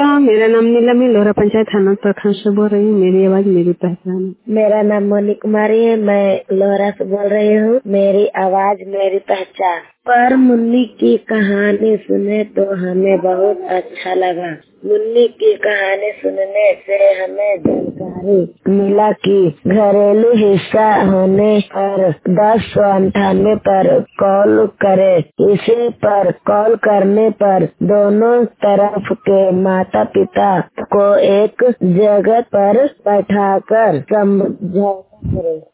नमस्कार, मेरा नाम नीलम है, लोहरा पंचायत थाना प्रखंड से बोल रही हूँ। मेरी आवाज मेरी पहचान है। मेरा नाम मोनी कुमारी है, मैं लोहरा से बोल रही हूँ। मेरी आवाज मेरी पहचान। पर मुन्नी की कहानी सुने तो हमें बहुत अच्छा लगा। मुन्नी की कहानी सुनने से हमें जानकारी मिला कि घरेलू हिस्सा होने पर 1098 पर कॉल करे। इसी पर कॉल करने पर दोनों तरफ के माता पिता को एक जगह पर बैठाकर समझौता करे।